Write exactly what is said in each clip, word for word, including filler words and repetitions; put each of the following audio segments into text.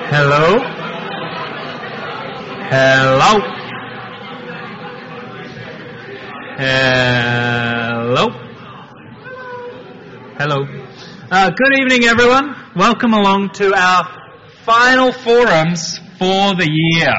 Hello? Hello? Hello? Hello? Uh, good evening, everyone. Welcome along to our final forums for the year.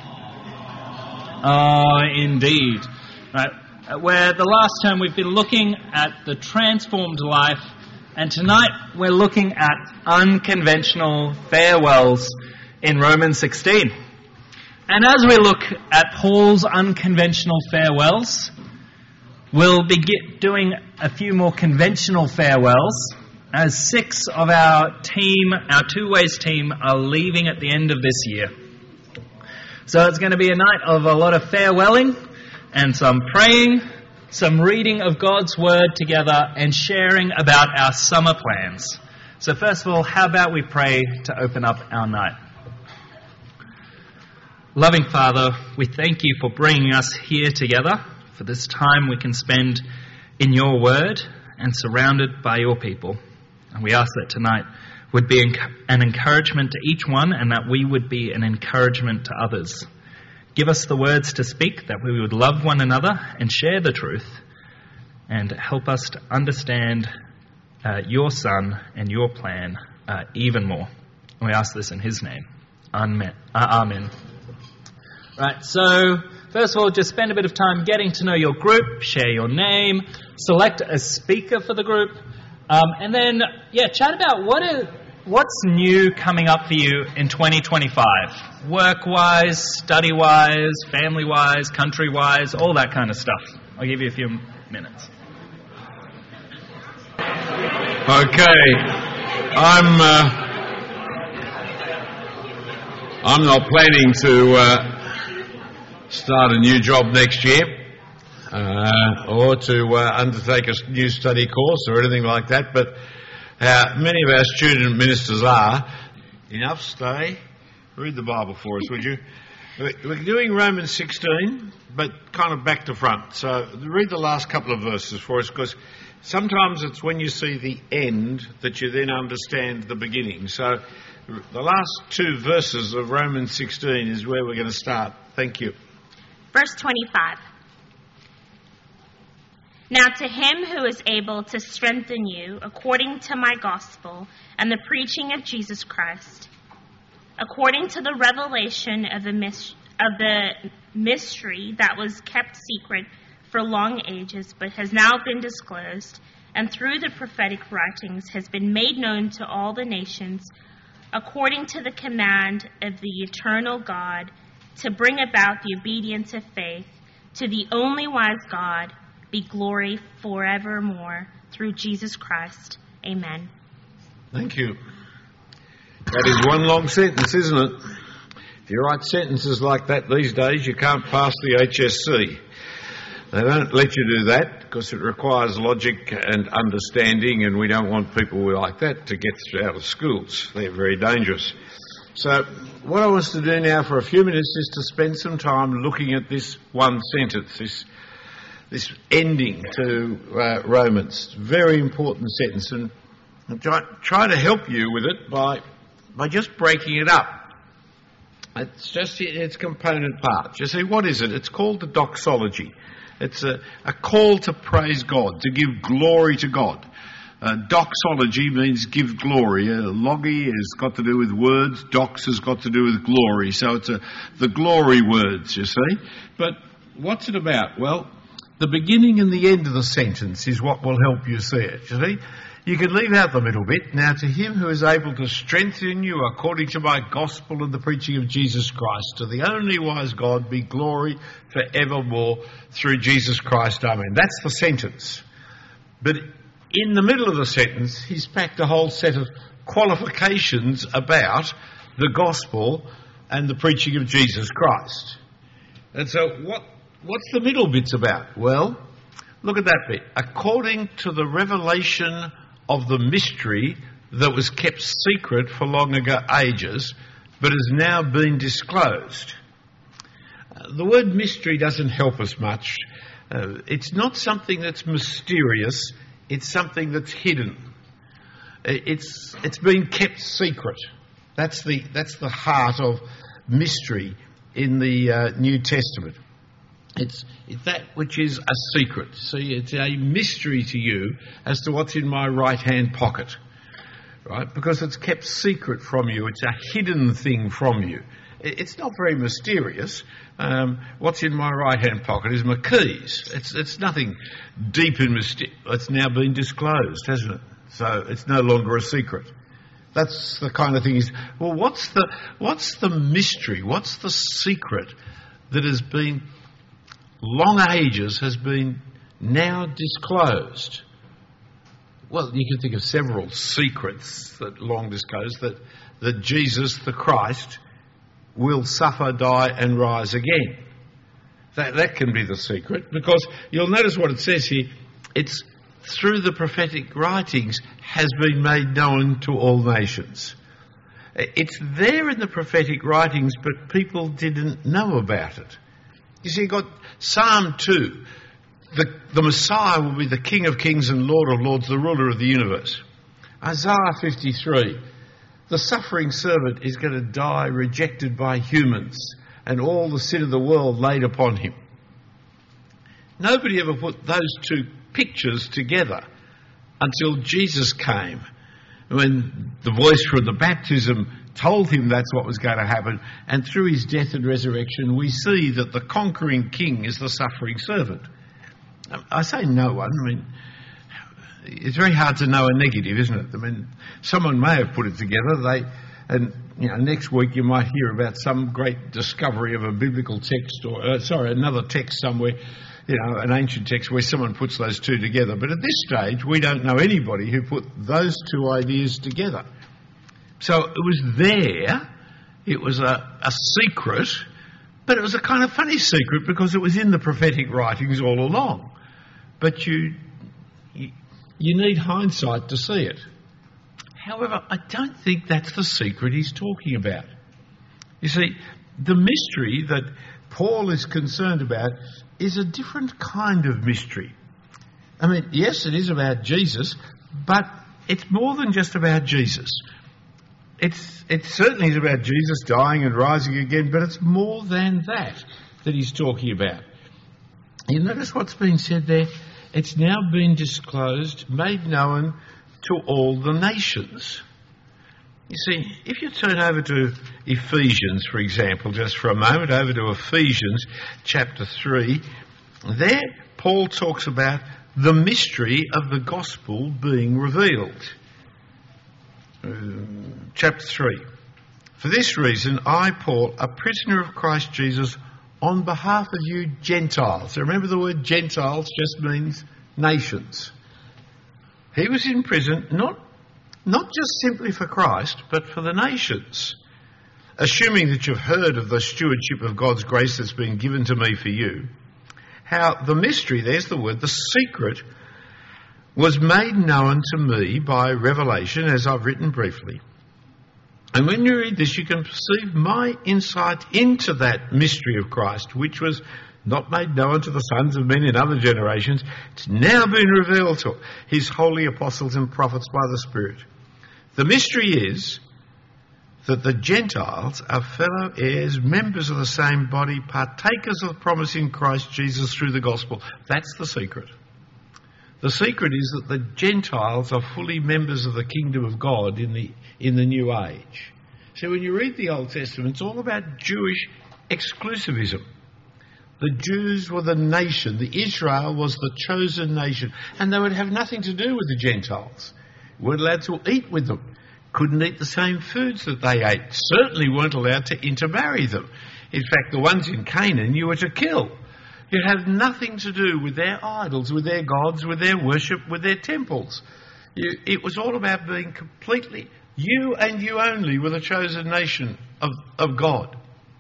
Oh, indeed. Right. Where the last term we've been looking at the transformed life, and tonight we're looking at unconventional farewells in Romans sixteen. And as we look at Paul's unconventional farewells, we'll be get doing a few more conventional farewells, as six of our team, our Two Ways team, are leaving at the end of this year. So it's going to be a night of a lot of farewelling and some praying, some reading of God's Word together, and sharing about our summer plans. So first of all, how about we pray to open up our night? Loving Father, we thank you for bringing us here together for this time we can spend in your Word and surrounded by your people. And we ask that tonight would be an encouragement to each one, and that we would be an encouragement to others. Give us the words to speak, that we would love one another and share the truth, and help us to understand uh, your Son and your plan uh, even more. And we ask this in his name. Amen. Uh, amen. Right, so first of all, just spend a bit of time getting to know your group, share your name, select a speaker for the group, um, and then, yeah, chat about what is... What's new coming up for you in twenty twenty-five? Work-wise, study-wise, family-wise, country-wise, all that kind of stuff. I'll give you a few minutes. Okay. I'm uh, I'm not planning to uh, start a new job next year uh, or to uh, undertake a new study course or anything like that, but Uh, many of our student ministers are. Enough, stay. Read the Bible for us, would you? We're doing Romans sixteen, but kind of back to front. So read the last couple of verses for us, because sometimes it's when you see the end that you then understand the beginning. So the last two verses of Romans sixteen is where we're going to start. Thank you. Verse twenty-five. Now to him who is able to strengthen you according to my gospel and the preaching of Jesus Christ, according to the revelation of the, mis- of the mystery that was kept secret for long ages, but has now been disclosed, and through the prophetic writings has been made known to all the nations, according to the command of the eternal God, to bring about the obedience of faith, to the only wise God, be glory forevermore through Jesus Christ. Amen. Thank you. That is one long sentence, isn't it? If you write sentences like that these days, you can't pass the H S C. They don't let you do that because it requires logic and understanding, and we don't want people like that to get out of schools. They're very dangerous. So what I want to do now for a few minutes is to spend some time looking at this one sentence, this This ending to uh, Romans. Very important sentence, and I'll try, try to help you with it by by just breaking it up. It's just its component parts. You see, what is it? It's called the doxology. It's a, a call to praise God, to give glory to God. Uh, doxology means give glory. Uh, logi has got to do with words. Dox has got to do with glory. So it's a, the glory words, you see. But what's it about? Well, the beginning and the end of the sentence is what will help you see it. You see, you can leave out the middle bit. Now, to him who is able to strengthen you according to my gospel and the preaching of Jesus Christ, to the only wise God, be glory forevermore through Jesus Christ. Amen. That's the sentence. But in the middle of the sentence, he's packed a whole set of qualifications about the gospel and the preaching of Jesus Christ. And so what What's the middle bits about? Well, look at that bit. According to the revelation of the mystery that was kept secret for long ago ages, but has now been disclosed. Uh, the word mystery doesn't help us much. Uh, it's not something that's mysterious. It's something that's hidden. It's it's been kept secret. That's the, that's the heart of mystery in the uh, New Testament. It's, it's that which is a secret. See, it's a mystery to you as to what's in my right-hand pocket, right? Because it's kept secret from you. It's a hidden thing from you. It's not very mysterious. Um, what's in my right-hand pocket is my keys. It's, it's nothing deep and mysterious. It's now been disclosed, hasn't it? So it's no longer a secret. That's the kind of thing is, well, what's the, what's the mystery? What's the secret that has been, long ages, has been now disclosed? Well, you can think of several secrets that long disclosed, that, that Jesus, the Christ, will suffer, die and rise again. That, that can be the secret, because you'll notice what it says here. It's through the prophetic writings has been made known to all nations. It's there in the prophetic writings, but people didn't know about it. You see, you've got Psalm two. The, the Messiah will be the King of kings and Lord of lords, the ruler of the universe. Isaiah fifty-three. The suffering servant is going to die rejected by humans and all the sin of the world laid upon him. Nobody ever put those two pictures together until Jesus came, when the voice from the baptism told him that's what was going to happen, and through his death and resurrection we see that the conquering king is the suffering servant. I say no one, I mean, it's very hard to know a negative, isn't it? I mean, someone may have put it together, they, and you know, next week you might hear about some great discovery of a biblical text, or uh, sorry, another text somewhere, you know, an ancient text where someone puts those two together. But at this stage, we don't know anybody who put those two ideas together. So it was there, it was a, a secret, but it was a kind of funny secret because it was in the prophetic writings all along. But you, you, you need hindsight to see it. However, I don't think that's the secret he's talking about. You see, the mystery that Paul is concerned about is a different kind of mystery. I mean, yes, it is about Jesus, but it's more than just about Jesus. It's, it certainly is about Jesus dying and rising again, but it's more than that that he's talking about. You notice what's been said there? It's now been disclosed, made known to all the nations. You see, if you turn over to Ephesians, for example, just for a moment, over to Ephesians chapter three, there Paul talks about the mystery of the gospel being revealed. Uh, chapter three. For this reason, I, Paul, a prisoner of Christ Jesus, on behalf of you Gentiles. So remember, the word Gentiles just means nations. He was in prison, not, not just simply for Christ, but for the nations. Assuming that you've heard of the stewardship of God's grace that's been given to me for you, how the mystery, there's the word, the secret, was made known to me by revelation, as I've written briefly. And when you read this, you can perceive my insight into that mystery of Christ, which was not made known to the sons of men in other generations. It's now been revealed to his holy apostles and prophets by the Spirit. The mystery is that the Gentiles are fellow heirs, members of the same body, partakers of the promise in Christ Jesus through the gospel. That's the secret. The secret is that the Gentiles are fully members of the kingdom of God in the in the new age. So when you read the Old Testament, it's all about Jewish exclusivism. The Jews were the nation. The Israel was the chosen nation. And they would have nothing to do with the Gentiles. Weren't allowed to eat with them. Couldn't eat the same foods that they ate. Certainly weren't allowed to intermarry them. In fact, the ones in Canaan you were to kill. You had nothing to do with their idols, with their gods, with their worship, with their temples. You, it was all about being completely, you and you only were the chosen nation of, of God.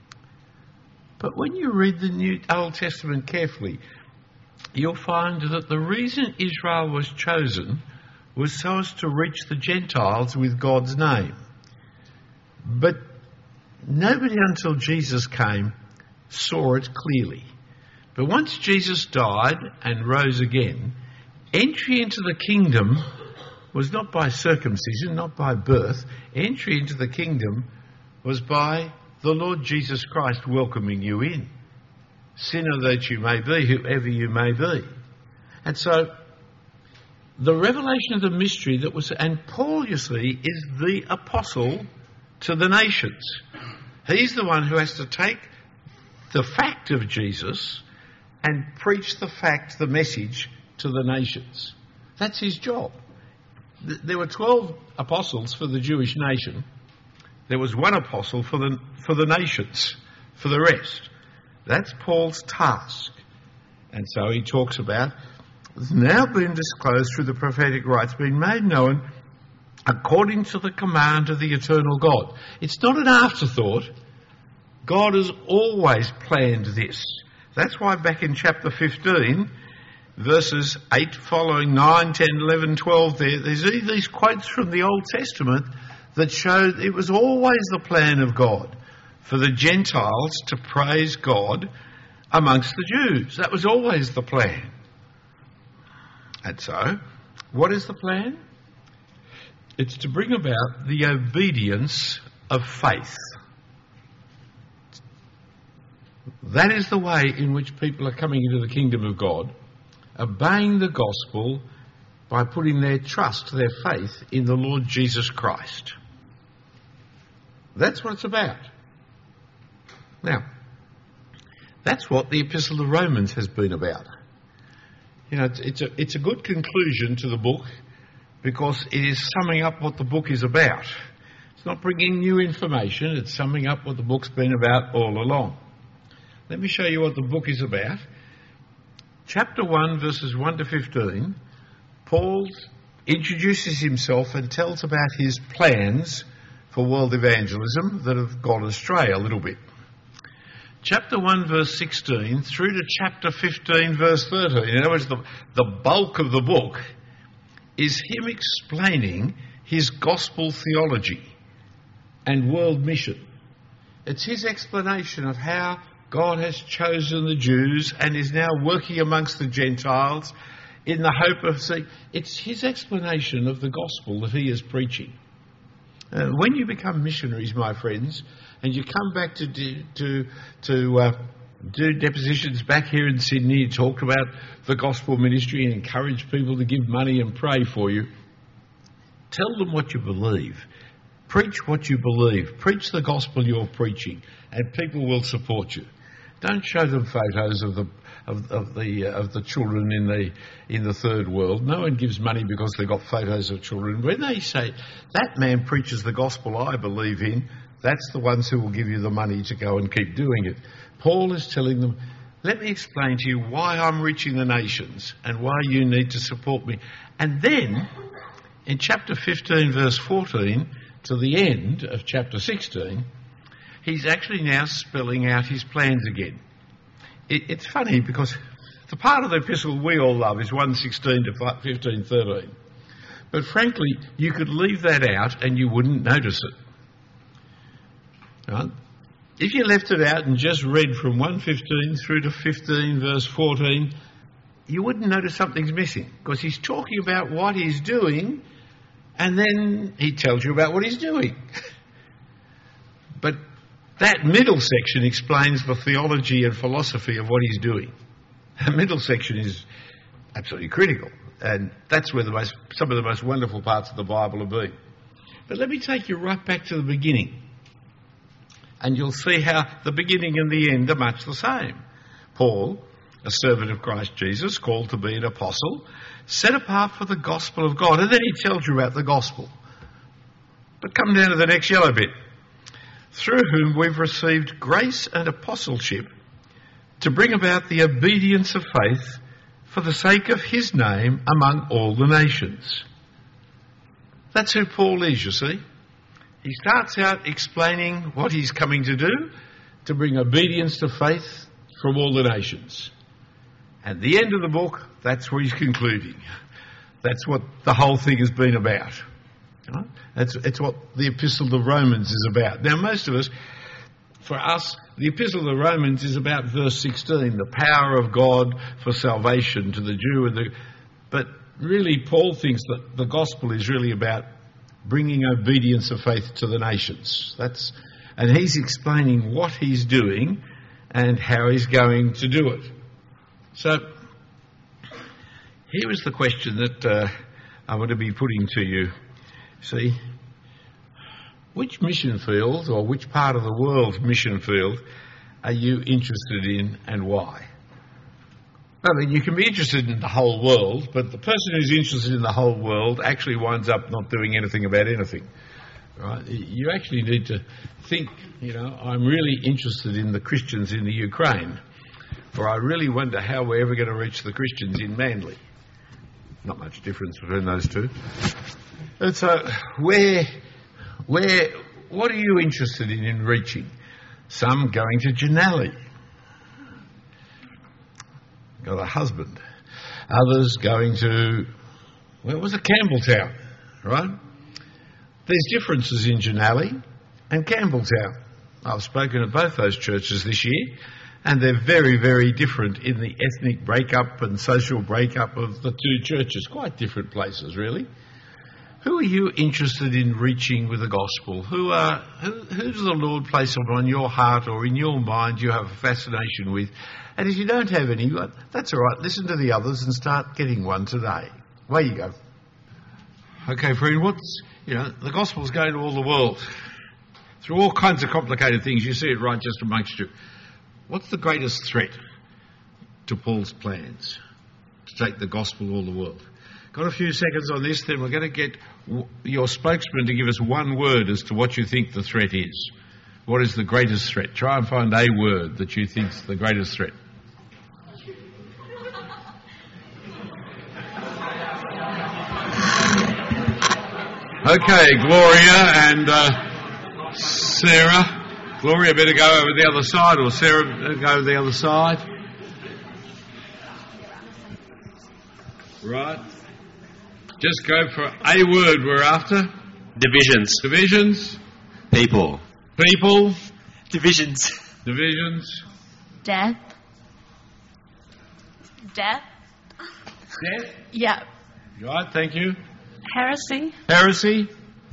But when you read the New Old Testament carefully, you'll find that the reason Israel was chosen was so as to reach the Gentiles with God's name. But nobody until Jesus came saw it clearly. But once Jesus died and rose again, entry into the kingdom was not by circumcision, not by birth. Entry into the kingdom was by the Lord Jesus Christ welcoming you in. Sinner that you may be, whoever you may be. And so, the revelation of the mystery that was, and Paul, you see, is the apostle to the nations. He's the one who has to take the fact of Jesus and preach the fact, the message, to the nations. That's his job. There were twelve apostles for the Jewish nation. There was one apostle for the, for the nations, for the rest. That's Paul's task. And so he talks about, it's now been disclosed through the prophetic rites, been made known according to the command of the eternal God. It's not an afterthought. God has always planned this. That's why back in chapter fifteen, verses eight following, nine, ten, eleven, twelve, there, there's these quotes from the Old Testament that show it was always the plan of God for the Gentiles to praise God amongst the Jews. That was always the plan. And so, what is the plan? It's to bring about the obedience of faith. That is the way in which people are coming into the kingdom of God, obeying the gospel by putting their trust, their faith in the Lord Jesus Christ. That's what it's about. Now, that's what the Epistle of Romans has been about. You know, it's, it's, a, it's a good conclusion to the book because it is summing up what the book is about. It's not bringing new information, it's summing up what the book's been about all along. Let me show you what the book is about. Chapter one, verses one to fifteen, Paul introduces himself and tells about his plans for world evangelism that have gone astray a little bit. Chapter one, verse sixteen, through to chapter fifteen, verse thirteen. In other words, the, the bulk of the book is him explaining his gospel theology and world mission. It's his explanation of how God has chosen the Jews and is now working amongst the Gentiles in the hope of seeing. It's his explanation of the gospel that he is preaching. Uh, when you become missionaries, my friends, and you come back to do, to to uh, do depositions back here in Sydney, you talk about the gospel ministry and encourage people to give money and pray for you. Tell them what you believe. Preach what you believe. Preach the gospel you're preaching, and people will support you. Don't show them photos of the of, of the uh, of the children in the in the third world. No one gives money because they've got photos of children. When they say that man preaches the gospel I believe in, that's the ones who will give you the money to go and keep doing it. Paul is telling them, let me explain to you why I'm reaching the nations and why you need to support me. And then, in chapter fifteen, verse fourteen, to the end of chapter sixteen, he's actually now spelling out his plans again. It, it's funny because the part of the epistle we all love is one sixteen to fifteen thirteen. But frankly, you could leave that out and you wouldn't notice it. Right? If you left it out and just read from one fifteen through to fifteen verse fourteen, you wouldn't notice something's missing because he's talking about what he's doing and then he tells you about what he's doing. But that middle section explains the theology and philosophy of what he's doing. The middle section is absolutely critical, and that's where the most, some of the most wonderful parts of the Bible have been. But let me take you right back to the beginning, and you'll see how the beginning and the end are much the same. Paul, a servant of Christ Jesus, called to be an apostle, set apart for the gospel of God. And then he tells you about the gospel. But come down to the next yellow bit. Through whom we've received grace and apostleship to bring about the obedience of faith for the sake of his name among all the nations. That's who Paul is, you see. He starts out explaining what he's coming to do, to bring obedience to faith from all the nations. At the end of the book, that's where he's concluding. That's what the whole thing has been about. Right? That's it's what the Epistle of Romans is about. Now, most of us, for us, the Epistle of Romans is about verse sixteen, the power of God for salvation to the Jew and the. But really Paul thinks that the gospel is really about bringing obedience of faith to the nations. That's, and he's explaining what he's doing and how he's going to do it. So here is the question that uh, I want to be putting to you. See, which mission field or which part of the world's mission field are you interested in and why? I mean, you can be interested in the whole world, but the person who's interested in the whole world actually winds up not doing anything about anything. Right? You actually need to think, you know, I'm really interested in the Christians in the Ukraine, or I really wonder how we're ever going to reach the Christians in Manly. Not much difference between those two. And so, where, where, what are you interested in in reaching? Some going to Janali. Got a husband. Others going to, where was it, Campbelltown, right? There's differences in Janali and Campbelltown. I've spoken at both those churches this year, and they're very, very different in the ethnic breakup and social breakup of the two churches. Quite different places, really. Who are you interested in reaching with the gospel? Who are, who, who does the Lord place on your heart or in your mind you have a fascination with? And if you don't have any, that's all right. Listen to the others and start getting one today. Away you go. Okay, friend, what's, you know, the gospel's going to all the world. Through all kinds of complicated things, you see it right just amongst you. What's the greatest threat to Paul's plans to take the gospel all the world? Got a few seconds on this, then we're going to get your spokesman to give us one word as to what you think the threat is. What is the greatest threat? Try and find a word that you think's the greatest threat. Okay, Gloria and uh, Sarah. Gloria better go over the other side, or Sarah better go the other side. Right. Just go for a word we're after. Divisions. Divisions. People. People. Divisions. Divisions. Death. Death. Death. Yeah. Right, thank you. Heresy. Heresy.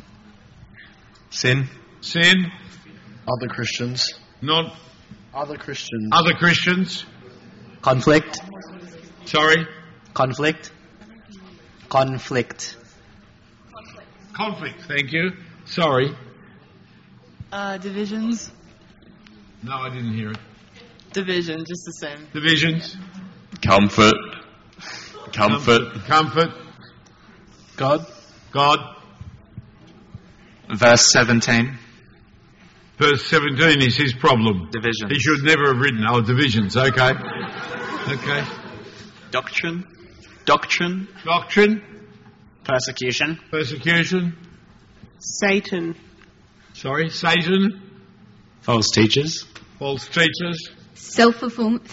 Sin. Sin. Other Christians. Not. Other Christians. Other Christians. Conflict. Sorry. Conflict. Conflict. Conflict, thank you. Sorry. Uh, divisions. No, I didn't hear it. Division, just the same. Divisions. Comfort. Comfort. Comfort. God. God. Verse seventeen. Verse seventeen is his problem. Division. He should never have written, oh, divisions, okay. Okay. Doctrine. Doctrine. Doctrine. Persecution. Persecution. Satan. Sorry, Satan. False teachers. False teachers. Self-fulfillment.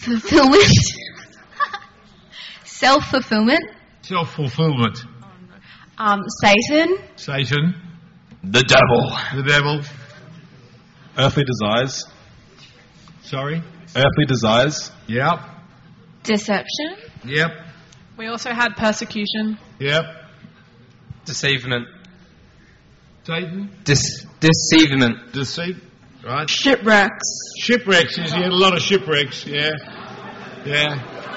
Self-fulfillment. Self-fulfillment. Um, Satan. Satan. The devil. The devil. Earthly desires. Sorry. Earthly desires. Yep. Deception. Yep. We also had persecution. Yep. Deceivement. Satan. Dis- deceivement. Deceit. Right. Shipwrecks. Shipwrecks. He had a lot of shipwrecks. Yeah. Yeah.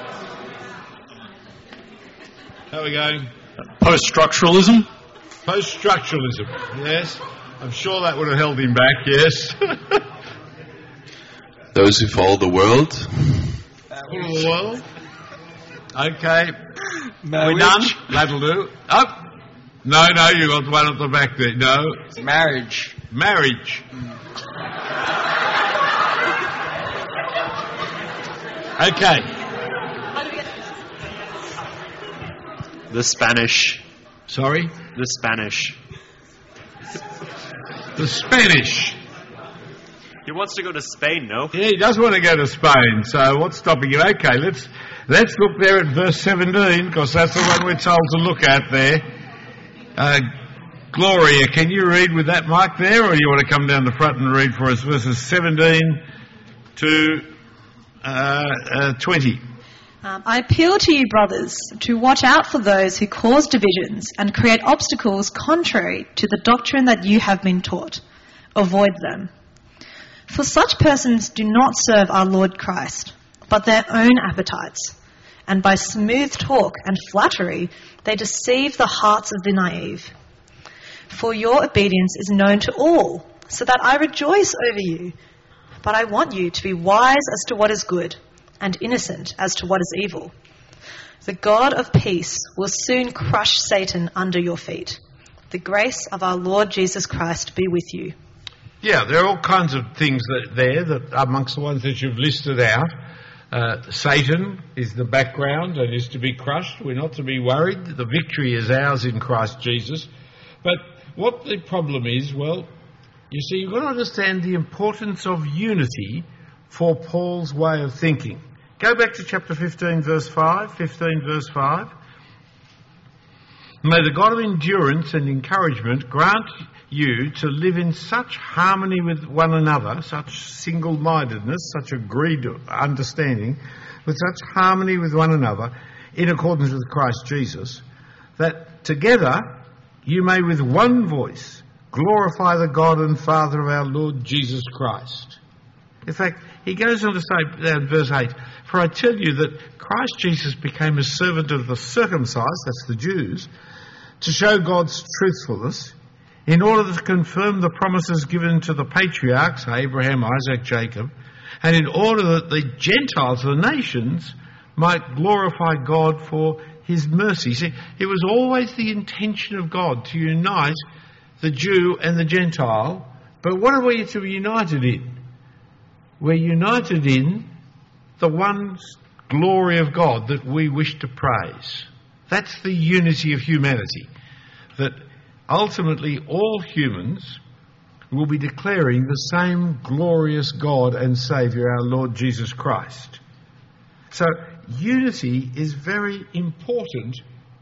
How are we going? Post-structuralism. Post-structuralism. Yes. I'm sure that would have held him back. Yes. Those who follow the world. Follow the world. Okay. Marriage. We're done. That'll do. Up. No, no, you got one at the back there. No. Marriage. Marriage. Okay. The Spanish. Sorry? The Spanish. The Spanish. He wants to go to Spain, no? Yeah, he does want to go to Spain, so what's stopping you? Okay, let's let's look there at verse seventeen, because that's the one we're told to look at there. Uh, Gloria, can you read with that mark there, or do you want to come down the front and read for us verses seventeen to uh, uh, twenty? Um, I appeal to you, brothers, to watch out for those who cause divisions and create obstacles contrary to the doctrine that you have been taught. Avoid them. For such persons do not serve our Lord Christ, but their own appetites. And by smooth talk and flattery, they deceive the hearts of the naive. For your obedience is known to all, so that I rejoice over you. But I want you to be wise as to what is good, and innocent as to what is evil. The God of peace will soon crush Satan under your feet. The grace of our Lord Jesus Christ be with you. Yeah, there are all kinds of things that there that amongst the ones that you've listed out. Uh, Satan is the background and is to be crushed. We're not to be worried. The victory is ours in Christ Jesus. But what the problem is, well, you see, you've got to understand the importance of unity for Paul's way of thinking. Go back to chapter fifteen, verse five. fifteen, verse five. May the God of endurance and encouragement grant you to live in such harmony with one another, such single-mindedness, such agreed understanding, with such harmony with one another, in accordance with Christ Jesus, that together you may with one voice glorify the God and Father of our Lord Jesus Christ. In fact, he goes on to say, uh, verse eight, for I tell you that Christ Jesus became a servant of the circumcised, that's the Jews, to show God's truthfulness, in order to confirm the promises given to the patriarchs, Abraham, Isaac, Jacob, and in order that the Gentiles, the nations, might glorify God for his mercy. See, it was always the intention of God to unite the Jew and the Gentile, but what are we to be united in? We're united in the one glory of God that we wish to praise. That's the unity of humanity, that ultimately all humans will be declaring the same glorious God and Saviour, our Lord Jesus Christ. So unity is very important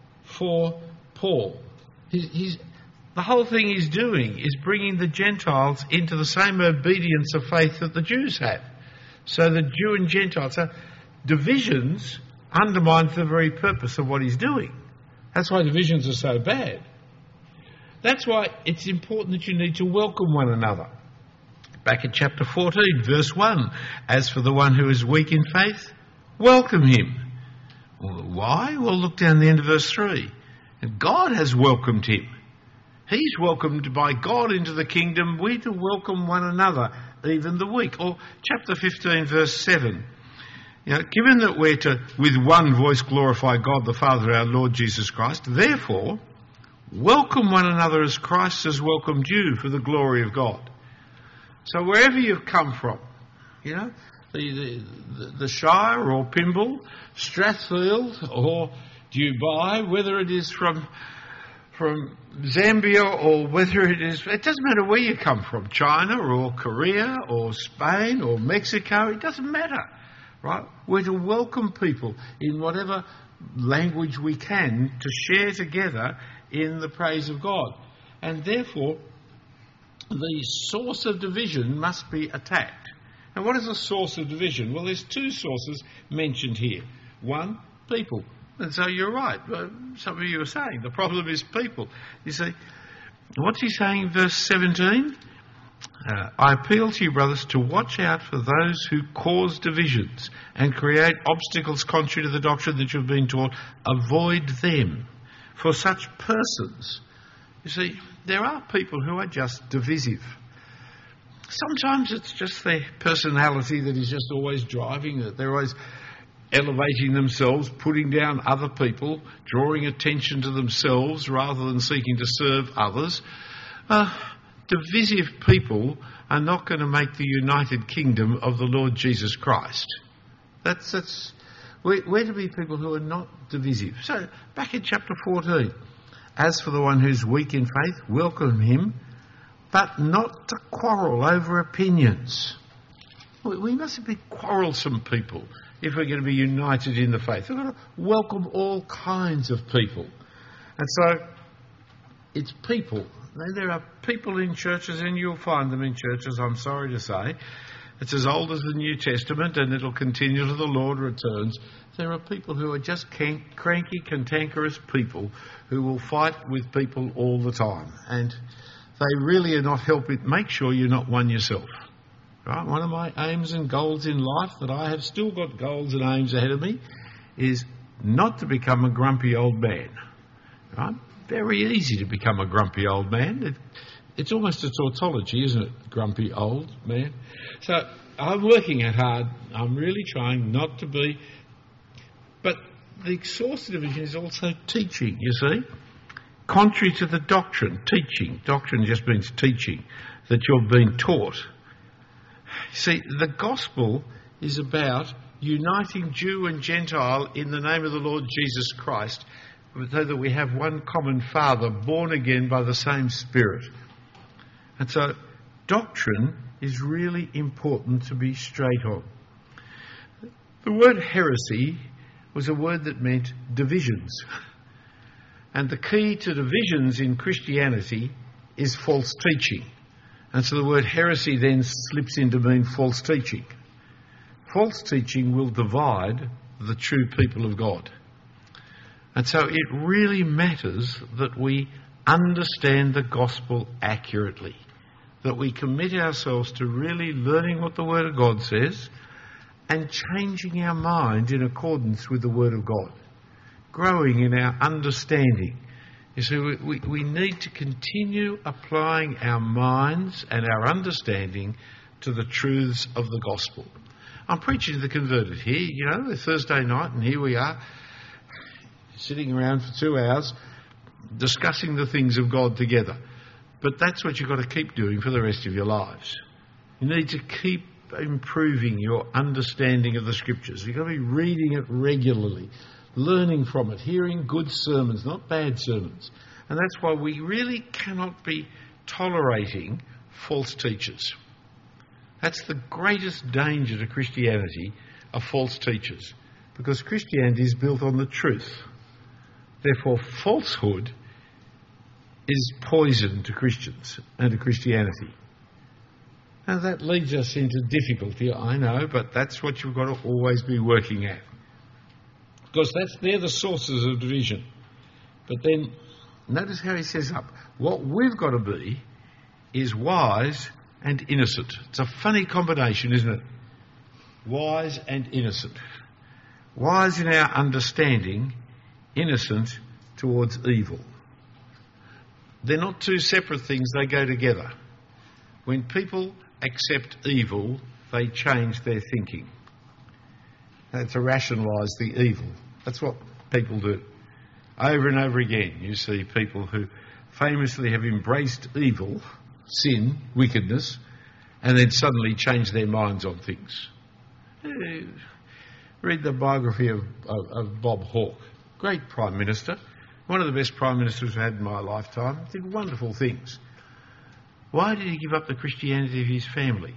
for Paul. He's, he's, the whole thing he's doing is bringing the Gentiles into the same obedience of faith that the Jews had. So the Jew and Gentile, so divisions undermines the very purpose of what he's doing. That's why divisions are so bad. That's why it's important that you need to welcome one another. Back in chapter fourteen, verse one, as for the one who is weak in faith, welcome him. Well, why? Well, look down the end of verse three. And God has welcomed him. He's welcomed by God into the kingdom. We're to welcome one another, even the weak. Or chapter fifteen, verse seven. You know, given that we're to, with one voice, glorify God the Father, our Lord Jesus Christ, therefore, welcome one another as Christ has welcomed you for the glory of God. So wherever you've come from, you know, the, the, the Shire or Pymble, Strathfield or Dubai, whether it is from from Zambia or whether it is, it doesn't matter where you come from, China or Korea or Spain or Mexico, it doesn't matter, right? We're to welcome people in whatever language we can to share together in the praise of God. And therefore, the source of division must be attacked. And what is the source of division? Well, there's two sources mentioned here. One, people. And so you're right. Some of you are saying the problem is people. You see, what's he saying in verse seventeen? Uh, I appeal to you, brothers, to watch out for those who cause divisions and create obstacles contrary to the doctrine that you've been taught. Avoid them. For such persons, you see, there are people who are just divisive. Sometimes it's just their personality that is just always driving, that they're always elevating themselves, putting down other people, drawing attention to themselves rather than seeking to serve others. Uh, divisive people are not going to make the united kingdom of the Lord Jesus Christ. That's... that's We're, we're to be people who are not divisive. So, back in chapter fourteen, as for the one who's weak in faith, welcome him, but not to quarrel over opinions. We, we mustn't be quarrelsome people if we're going to be united in the faith. We've got to welcome all kinds of people. And so, it's people. Now, there are people in churches, and you'll find them in churches, I'm sorry to say, It's as old as the New Testament, and it'll continue till the Lord returns. There are people who are just can- cranky, cantankerous people who will fight with people all the time. And they really are not helping. Make sure you're not one yourself. Right? One of my aims and goals in life, that I have still got goals and aims ahead of me, is not to become a grumpy old man. Right? Very easy to become a grumpy old man. It, it's almost a tautology, isn't it? Grumpy old man. So I'm working it hard. I'm really trying not to be. But the source of division is also teaching, you see. Contrary to the doctrine, teaching. Doctrine just means teaching, that you're being taught. See, the gospel is about uniting Jew and Gentile in the name of the Lord Jesus Christ, so that we have one common Father, born again by the same Spirit. And so doctrine is really important to be straight on. The word heresy was a word that meant divisions. And the key to divisions in Christianity is false teaching. And so the word heresy then slips into mean false teaching. False teaching will divide the true people of God. And so it really matters that we understand the gospel accurately, that we commit ourselves to really learning what the Word of God says and changing our mind in accordance with the Word of God, growing in our understanding. You see, we, we, we need to continue applying our minds and our understanding to the truths of the gospel. I'm preaching to the converted here, you know, it's Thursday night, and here we are, sitting around for two hours discussing the things of God together. But that's what you've got to keep doing for the rest of your lives. You need to keep improving your understanding of the Scriptures. You've got to be reading it regularly, learning from it, hearing good sermons, not bad sermons. And that's why we really cannot be tolerating false teachers. That's the greatest danger to Christianity, of false teachers, because Christianity is built on the truth. Therefore, falsehood is poison to Christians and to Christianity. Now that leads us into difficulty, I know, but that's what you've got to always be working at. Because that's they're the sources of division. But then, notice how he says up, what we've got to be is wise and innocent. It's a funny combination, isn't it? Wise and innocent. Wise in our understanding, innocent towards evil. They're not two separate things, they go together. When people accept evil, they change their thinking. That's to rationalise the evil. That's what people do. Over and over again, you see people who famously have embraced evil, sin, wickedness, and then suddenly change their minds on things. Read the biography of, of, of Bob Hawke. Great Prime Minister. One of the best Prime Ministers I've had in my lifetime. Did wonderful things. Why did he give up the Christianity of his family?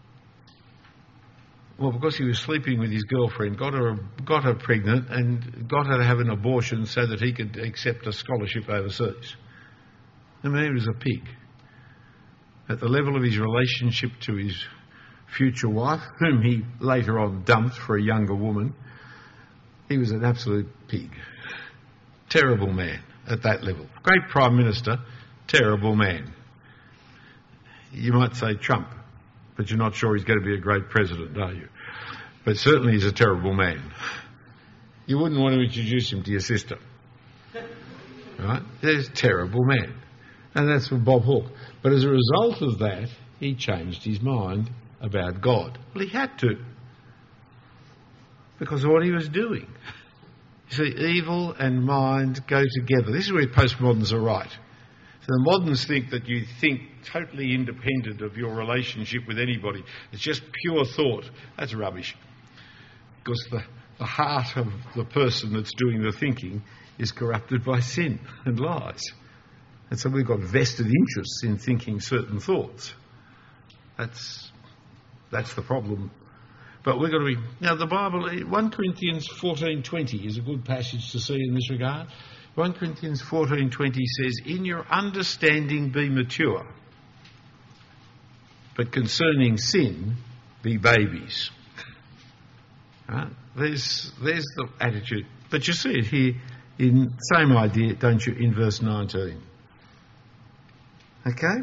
Well, because he was sleeping with his girlfriend, got her, got her pregnant, and got her to have an abortion so that he could accept a scholarship overseas. I mean, he was a pig. At the level of his relationship to his future wife, whom he later on dumped for a younger woman, he was an absolute pig. Terrible man at that level. Great Prime Minister, terrible man. You might say Trump, but you're not sure he's going to be a great president, are you? But certainly he's a terrible man. You wouldn't want to introduce him to your sister. Right? He's a terrible man. And that's for Bob Hawke. But as a result of that, he changed his mind about God. Well, he had to. Because of what he was doing. You see, evil and mind go together. This is where postmoderns are right. So the moderns think that you think totally independent of your relationship with anybody. It's just pure thought. That's rubbish. Because the, the heart of the person that's doing the thinking is corrupted by sin and lies. And so we've got vested interests in thinking certain thoughts. That's, that's the problem. But we've got to be... Now, the Bible, First Corinthians fourteen twenty is a good passage to see in this regard. First Corinthians fourteen twenty says, in your understanding be mature, but concerning sin, be babies. Right? There's, there's the attitude. But you see it here, in same idea, don't you, in verse nineteen. Okay?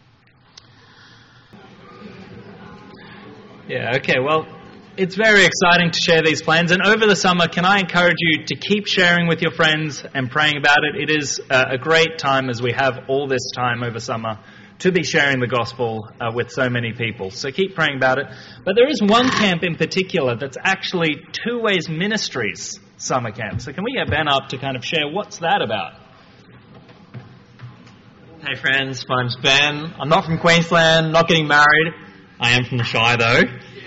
Yeah, okay, well, it's very exciting to share these plans, and over the summer, can I encourage you to keep sharing with your friends and praying about it? It is uh, a great time as we have all this time over summer to be sharing the gospel uh, with so many people. So keep praying about it. But there is one camp in particular that's actually Two Ways Ministries summer camp. So can we get Ben up to kind of share what's that about? Hey friends, my name's Ben. I'm not from Queensland, not getting married. I am from the Shire though.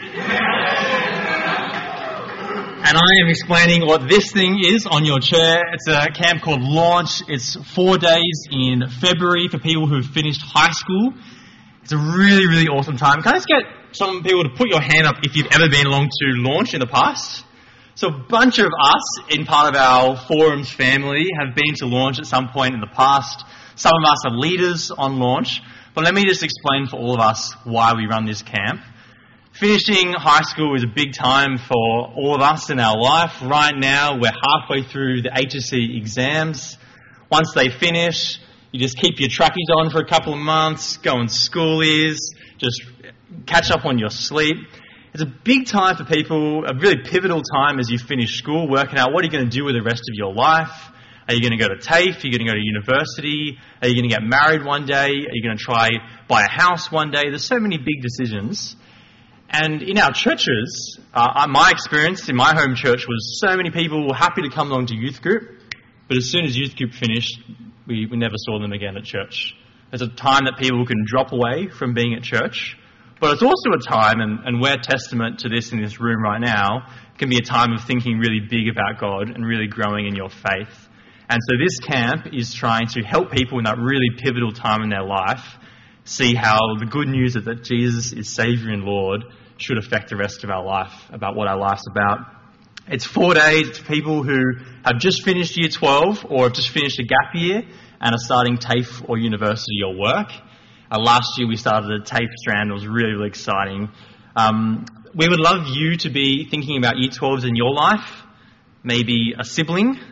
And I am explaining what this thing is on your chair. It's a camp called Launch. It's four days in February for people who've finished high school. It's a really, really awesome time. Can I just get some people to put your hand up if you've ever been along to Launch in the past? So a bunch of us in part of our Forums family have been to Launch at some point in the past. Some of us are leaders on Launch. But let me just explain for all of us why we run this camp. Finishing high school is a big time for all of us in our life. Right now, we're halfway through the H S C exams. Once they finish, you just keep your trackies on for a couple of months, go on schoolies, just catch up on your sleep. It's a big time for people, a really pivotal time as you finish school, working out what are you going to do with the rest of your life. Are you going to go to TAFE? Are you going to go to university? Are you going to get married one day? Are you going to try buy a house one day? There's so many big decisions. And in our churches, uh, my experience in my home church was so many people were happy to come along to youth group, but as soon as youth group finished, we, we never saw them again at church. There's a time that people can drop away from being at church, but it's also a time, and, and we're testament to this in this room right now, it can be a time of thinking really big about God and really growing in your faith. And so this camp is trying to help people in that really pivotal time in their life see how the good news that, that Jesus is Saviour and Lord should affect the rest of our life, about what our life's about. It's four days. It's people who have just finished year twelve or have just finished a gap year and are starting TAFE or university or work. Uh, last year we started a TAFE strand. It was really, really exciting. Um, we would love you to be thinking about year twelves in your life, maybe a sibling,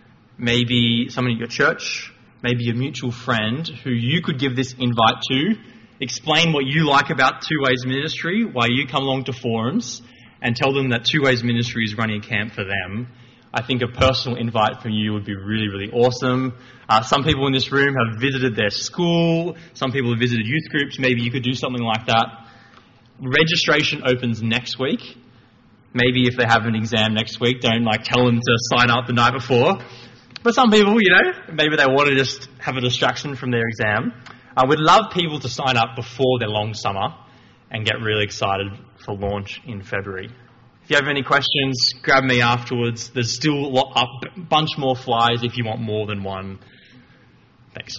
maybe someone at your church, maybe a mutual friend who you could give this invite to. Explain what you like about Two Ways Ministry, why you come along to Forums, and tell them that Two Ways Ministry is running a camp for them. I think a personal invite from you would be really, really awesome. Uh, some people in this room have visited their school. Some people have visited youth groups. Maybe you could do something like that. Registration opens next week. Maybe if they have an exam next week, don't like tell them to sign up the night before. But some people, you know, maybe they want to just have a distraction from their exam. I uh, would love people to sign up before their long summer and get really excited for Launch in February. If you have any questions, grab me afterwards. There's still a bunch more flyers if you want more than one. Thanks.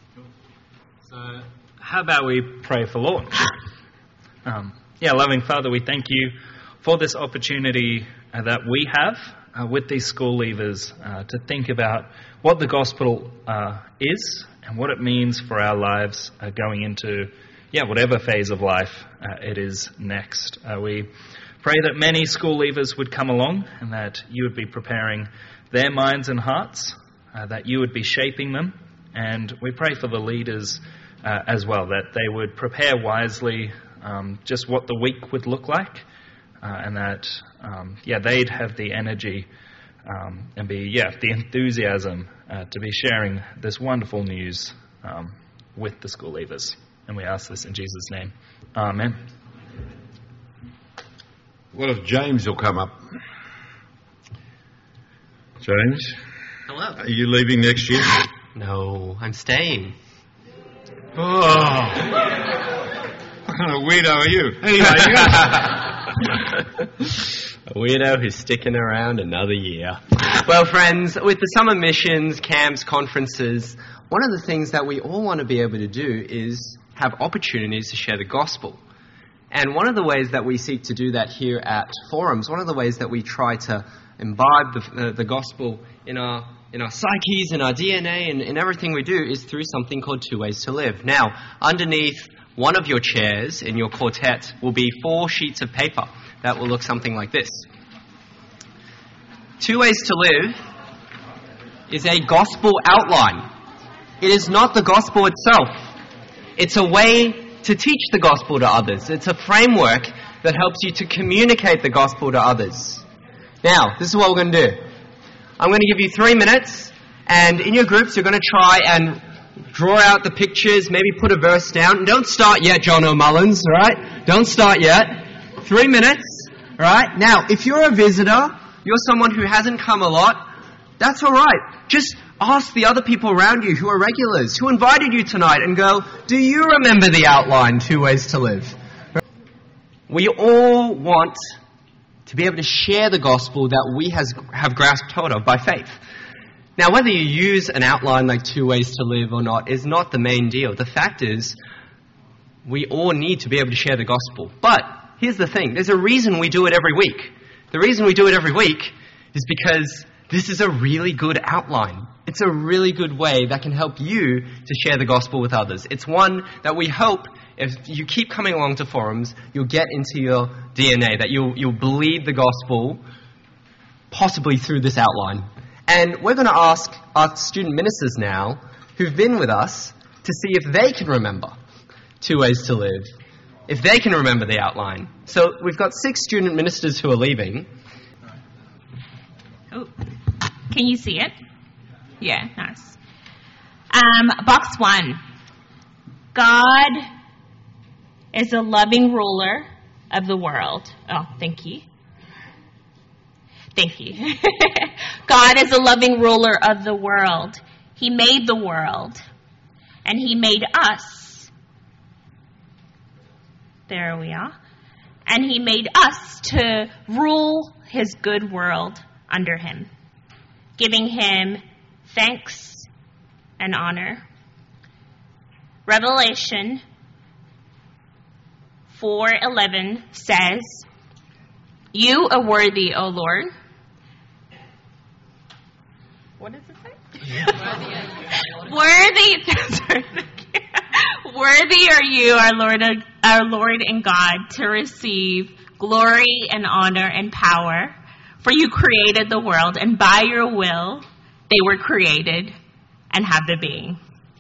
So how about we pray for Launch? Um, yeah, loving Father, we thank you for this opportunity uh, that we have uh, with these school leavers uh, to think about what the gospel uh, is and what it means for our lives uh, going into, yeah, whatever phase of life uh, it is next. Uh, we pray that many school leavers would come along and that you would be preparing their minds and hearts, uh, that you would be shaping them. And we pray for the leaders uh, as well, that they would prepare wisely um, just what the week would look like, uh, and that, um, yeah, they'd have the energy um, and be, yeah, the enthusiasm uh, to be sharing this wonderful news um, with the school leavers. And we ask this in Jesus' name. Amen. What if James will come up? James? Hello. Are you leaving next year? No, I'm staying. Oh. What kind of weirdo are you? Anyway, A weirdo who's sticking around another year. Well, friends, with the summer missions, camps, conferences, one of the things that we all want to be able to do is have opportunities to share the gospel. And one of the ways that we seek to do that here at Forums, one of the ways that we try to imbibe the, uh, the gospel in our in our psyches, in our D N A, and in everything we do is through something called Two Ways to Live. Now, underneath one of your chairs in your quartet will be four sheets of paper that will look something like this. Two Ways to Live is a gospel outline. It is not the gospel itself. It's a way to teach the gospel to others. It's a framework that helps you to communicate the gospel to others. Now, this is what we're going to do. I'm going to give you three minutes, and in your groups you're going to try and draw out the pictures, maybe put a verse down. And don't start yet, John O'Mullins, all right? Don't start yet. Three minutes, all right? Now, if you're a visitor, you're someone who hasn't come a lot, that's all right. Just ask the other people around you who are regulars, who invited you tonight, and go, do you remember the outline, Two Ways to Live? We all want to be able to share the gospel that we has, have grasped hold of by faith. Now, whether you use an outline like Two Ways to Live or not is not the main deal. The fact is, we all need to be able to share the gospel. But here's the thing. There's a reason we do it every week. The reason we do it every week is because this is a really good outline. It's a really good way that can help you to share the gospel with others. It's one that we hope, if you keep coming along to forums, you'll get into your D N A, that you'll, you'll bleed the gospel possibly through this outline. And we're going to ask our student ministers now, who've been with us, to see if they can remember Two Ways to Live, if they can remember the outline. So we've got six student ministers who are leaving. Oh, can you see it? Yeah, nice. Um, box one. God is a loving ruler of the world. Oh, thank you. Thank you. God is a loving ruler of the world. He made the world, and He made us. There we are. And He made us to rule His good world under Him, giving Him thanks and honor. Revelation four eleven says, "You are worthy, O Lord." What does it say? Worthy, sorry, worthy are you, our Lord, our Lord and God, to receive glory and honor and power. For you created the world, and by your will they were created and have their being.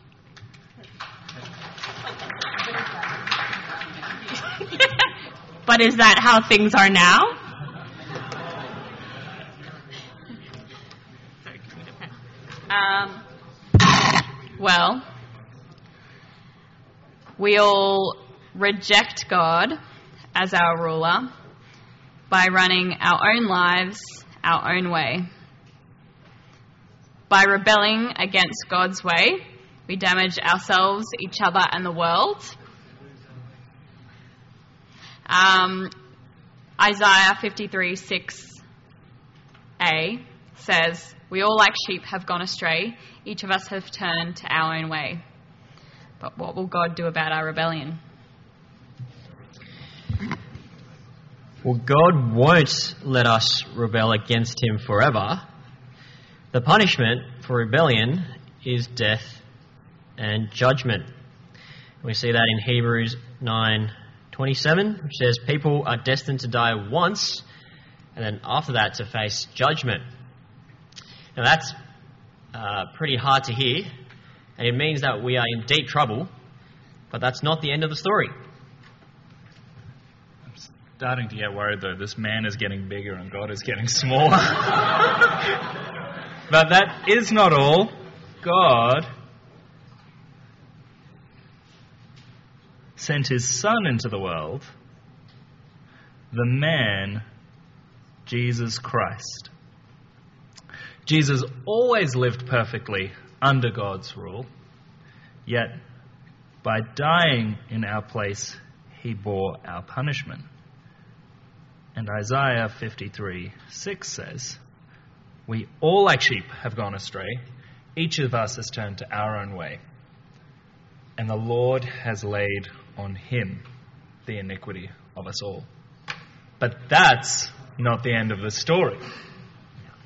But is that how things are now? Um, well, we all reject God as our ruler by running our own lives our own way. By rebelling against God's way, we damage ourselves, each other, and the world. Um, Isaiah fifty-three six a says, "We all like sheep have gone astray. Each of us have turned to our own way." But what will God do about our rebellion? Well, God won't let us rebel against Him forever. The punishment for rebellion is death and judgment. We see that in Hebrews nine twenty-seven, which says people are destined to die once, and then after that to face judgment. Now that's uh, pretty hard to hear, and it means that we are in deep trouble, but that's not the end of the story. I'm starting to get worried though. This man is getting bigger and God is getting smaller. But that is not all. God sent His Son into the world, the man, Jesus Christ. Jesus always lived perfectly under God's rule, yet by dying in our place, He bore our punishment. And Isaiah fifty-three six says, "We all like sheep have gone astray. Each of us has turned to our own way. And the Lord has laid on Him the iniquity of us all." But that's not the end of the story.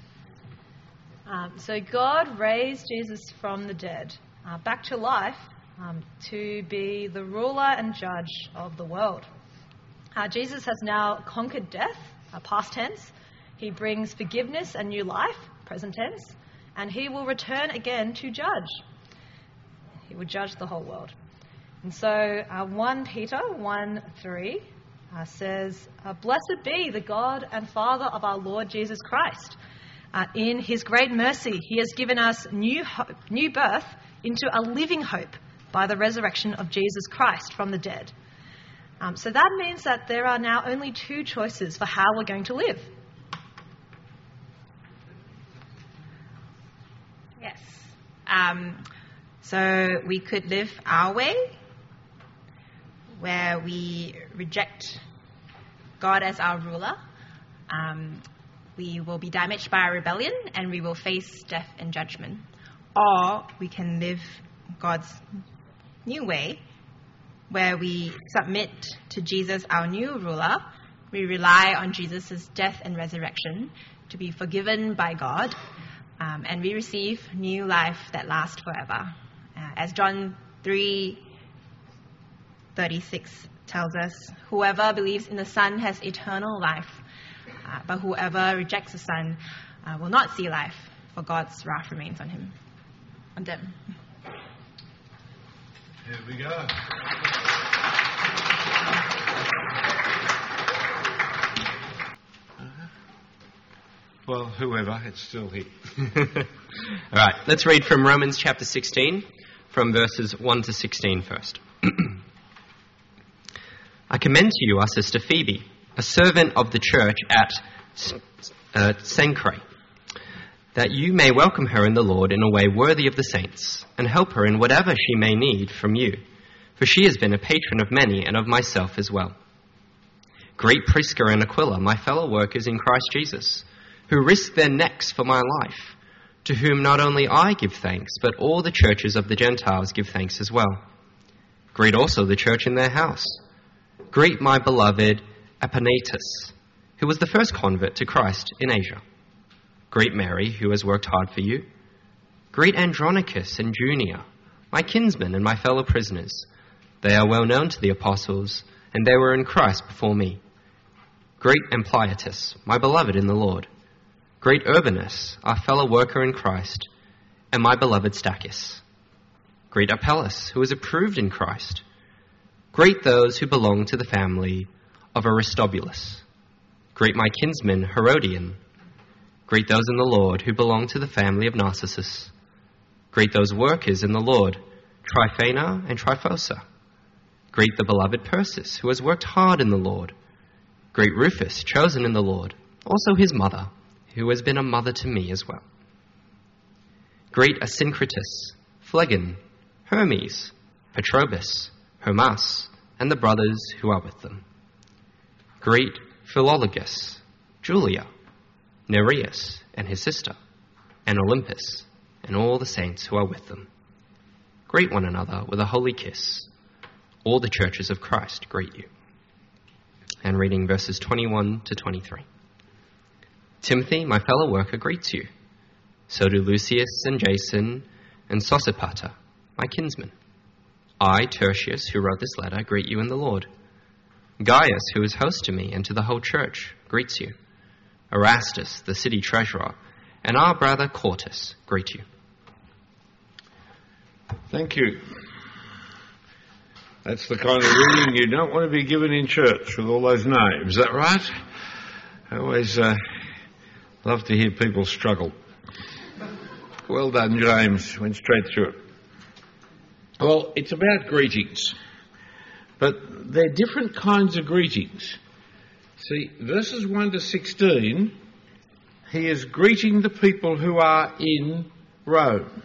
Um, so God raised Jesus from the dead, uh, back to life, um, to be the ruler and judge of the world. Uh, Jesus has now conquered death, uh, past tense. He brings forgiveness and new life, present tense. And he will return again to judge. He will judge the whole world. And so uh, First Peter one three uh, says, uh, "Blessed be the God and Father of our Lord Jesus Christ. Uh, in his great mercy, he has given us new hope, new birth into a living hope by the resurrection of Jesus Christ from the dead." Um, so that means that there are now only two choices for how we're going to live. Yes. Um, so we could live our way, where we reject God as our ruler. Um, we will be damaged by our rebellion and we will face death and judgment. Or we can live God's new way, where we submit to Jesus, our new ruler. We rely on Jesus' death and resurrection to be forgiven by God, um, and we receive new life that lasts forever. Uh, as John three thirty-six tells us, "Whoever believes in the Son has eternal life, uh, but whoever rejects the Son uh, will not see life, for God's wrath remains on him, on them." Here we go. Well, whoever, it's still here. All right, let's read from Romans chapter sixteen, from verses one to sixteen first. "I commend to you our sister Phoebe, a servant of the church at uh, Cenchreae, that you may welcome her in the Lord in a way worthy of the saints, and help her in whatever she may need from you, for she has been a patron of many and of myself as well. Greet Prisca and Aquila, my fellow workers in Christ Jesus, who risked their necks for my life, to whom not only I give thanks, but all the churches of the Gentiles give thanks as well. Greet also the church in their house. Greet my beloved Epaenetus, who was the first convert to Christ in Asia. Greet Mary, who has worked hard for you. Greet Andronicus and Junia, my kinsmen and my fellow prisoners. They are well known to the apostles, and they were in Christ before me. Greet Ampliatus, my beloved in the Lord. Greet Urbanus, our fellow worker in Christ, and my beloved Stachys. Greet Apelles, who is approved in Christ. Greet those who belong to the family of Aristobulus. Greet my kinsman Herodion. Greet those in the Lord who belong to the family of Narcissus. Greet those workers in the Lord, Tryphena and Tryphosa. Greet the beloved Persis, who has worked hard in the Lord. Greet Rufus, chosen in the Lord, also his mother, who has been a mother to me as well. Greet Asyncritus, Phlegon, Hermes, Patrobus, Hermas, and the brothers who are with them. Greet Philologus, Julia, Nereus and his sister, and Olympus, and all the saints who are with them. Greet one another with a holy kiss. All the churches of Christ greet you." And reading verses twenty-one to twenty-three. "Timothy, my fellow worker, greets you. So do Lucius and Jason and Sosipater, my kinsmen. I, Tertius, who wrote this letter, greet you in the Lord. Gaius, who is host to me and to the whole church, greets you. Erastus, the city treasurer, and our brother Quartus greet you." Thank you. That's the kind of reading you don't want to be given in church with all those names. Is that right? I always uh, love to hear people struggle. Well done, James. Went straight through it. Well, it's about greetings. But they're different kinds of greetings. See, verses one to sixteen, he is greeting the people who are in Rome.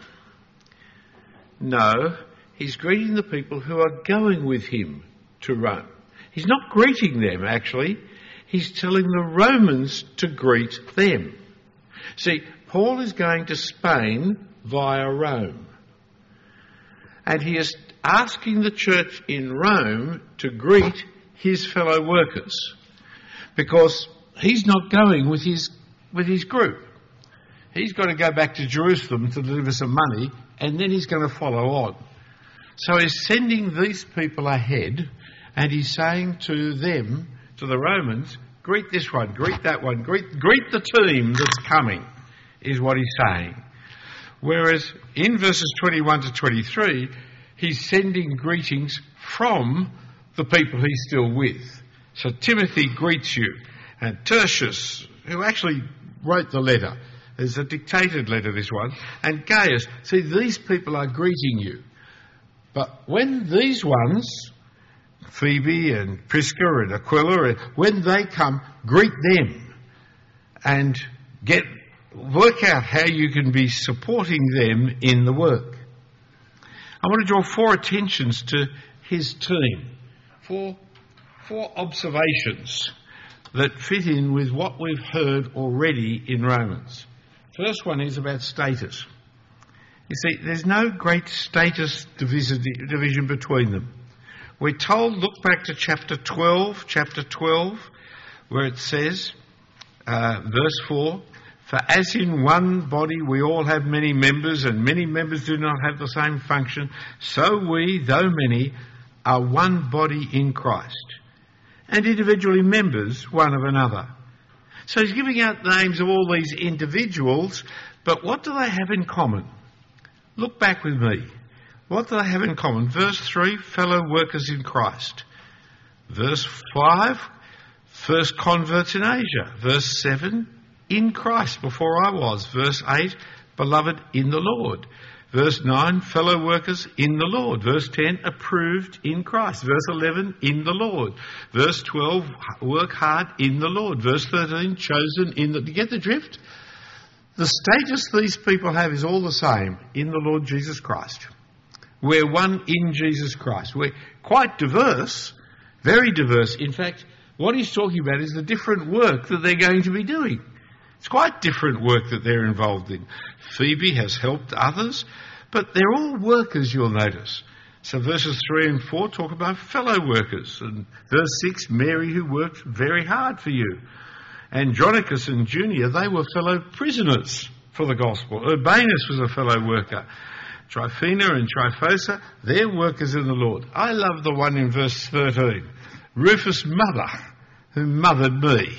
No, he's greeting the people who are going with him to Rome. He's not greeting them, actually. He's telling the Romans to greet them. See, Paul is going to Spain via Rome. And he is asking the church in Rome to greet his fellow workers, because he's not going with his with his group. He's got to go back to Jerusalem to deliver some money, and then he's going to follow on. So he's sending these people ahead, and he's saying to them, to the Romans, greet this one, greet that one, greet, greet the team that's coming, is what he's saying. Whereas in verses twenty-one to twenty-three, he's sending greetings from the people he's still with. So Timothy greets you, and Tertius, who actually wrote the letter, it's a dictated letter, this one, and Gaius. See, these people are greeting you. But when these ones, Phoebe and Prisca and Aquila, when they come, greet them and get work out how you can be supporting them in the work. I want to draw four attentions to his team, four, four observations that fit in with what we've heard already in Romans. First one is about status. You see, there's no great status division between them. We're told, look back to chapter twelve, chapter twelve, where it says, uh, verse four, for as in one body we all have many members, and many members do not have the same function, so we, though many, are one body in Christ, and individually members one of another. So he's giving out names of all these individuals, but what do they have in common? Look back with me. What do they have in common? Verse three, fellow workers in Christ. Verse five, first converts in Asia. Verse seven, in Christ before I was. Verse eight, beloved in the Lord. Verse nine, fellow workers in the Lord. Verse ten, approved in Christ. Verse eleven, in the Lord. Verse twelve, work hard in the Lord. Verse thirteen, chosen in the... Do you get the drift? The status these people have is all the same in the Lord Jesus Christ. We're one in Jesus Christ. We're quite diverse, very diverse. In fact, what he's talking about is the different work that they're going to be doing. It's quite different work that they're involved in. Phoebe has helped others, but they're all workers, you'll notice. So verses three and four talk about fellow workers. And verse six, Mary who worked very hard for you. Andronicus and Junia, they were fellow prisoners for the gospel. Urbanus was a fellow worker. Tryphena and Tryphosa, they're workers in the Lord. I love the one in verse thirteen. Rufus' mother, who mothered me.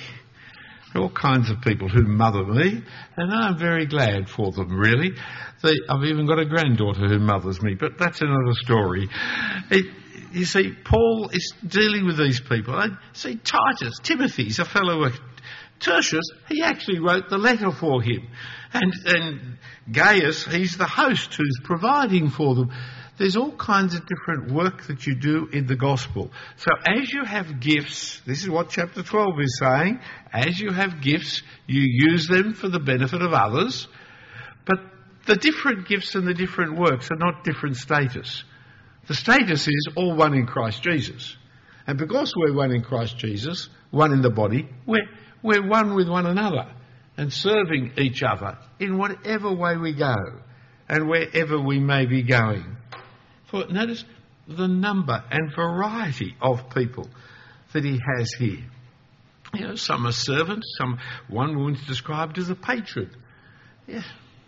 All kinds of people who mother me, and I'm very glad for them, really. They, I've even got a granddaughter who mothers me, but that's another story. It, you see, Paul is dealing with these people. I see Titus, Timothy's a fellow worker. Tertius, he actually wrote the letter for him. And, and Gaius, he's the host who's providing for them. There's all kinds of different work that you do in the gospel. So as you have gifts, this is what chapter twelve is saying, as you have gifts, you use them for the benefit of others. But the different gifts and the different works are not different status. The status is all one in Christ Jesus. And because we're one in Christ Jesus, one in the body, we're We're one with one another and serving each other in whatever way we go and wherever we may be going. For notice the number and variety of people that he has here. You know, some are servants, some one woman's described as a patron. Yeah,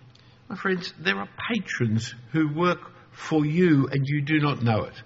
my friends, there are patrons who work for you and you do not know it.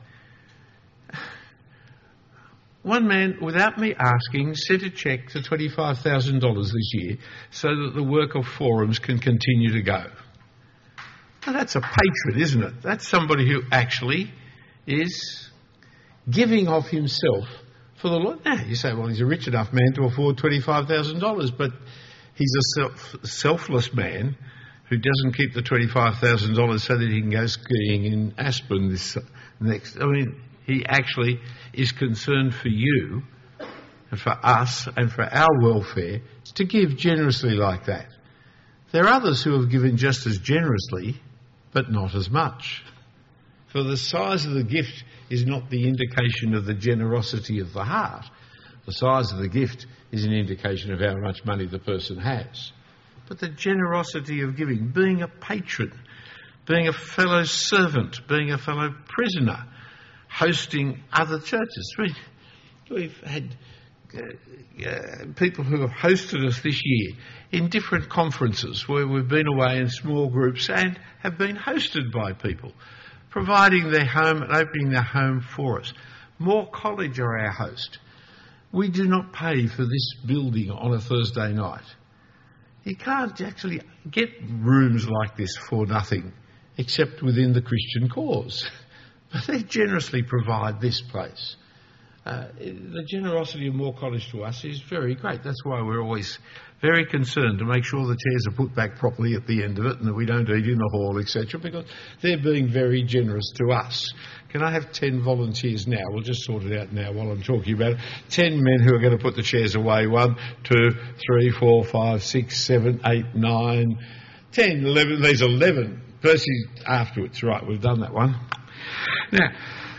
One man, without me asking, sent a cheque to twenty-five thousand dollars this year so that the work of forums can continue to go. Now that's a patron, isn't it? That's somebody who actually is giving of himself for the Lord. Now, you say, well, he's a rich enough man to afford twenty-five thousand dollars, but he's a self, selfless man who doesn't keep the twenty-five thousand dollars so that he can go skiing in Aspen this next... I mean... He actually is concerned for you and for us and for our welfare to give generously like that. There are others who have given just as generously, but not as much. For the size of the gift is not the indication of the generosity of the heart. The size of the gift is an indication of how much money the person has. But the generosity of giving, being a patron, being a fellow servant, being a fellow prisoner, hosting other churches. We, we've had uh, uh, people who have hosted us this year in different conferences where we've been away in small groups and have been hosted by people providing their home and opening their home for us. Moore College are our host. We do not pay for this building on a Thursday night. You can't actually get rooms like this for nothing, except within the Christian cause. But they generously provide this place. Uh, the generosity of Moore College to us is very great. That's why we're always very concerned to make sure the chairs are put back properly at the end of it and that we don't eat in the hall, et cetera, because they're being very generous to us. Can I have ten volunteers now? We'll just sort it out now while I'm talking about it. Ten men who are going to put the chairs away. One, two, three, four, five, six, seven, eight, nine, ten, eleven. There's eleven. Percy afterwards. Right, we've done that one. Now,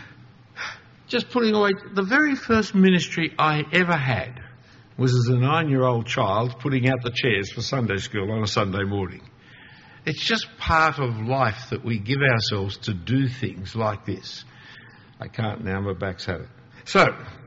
just putting away, the very first ministry I ever had was as a nine-year-old child putting out the chairs for Sunday school on a Sunday morning. It's just part of life that we give ourselves to do things like this. I can't now, my back's had it. So,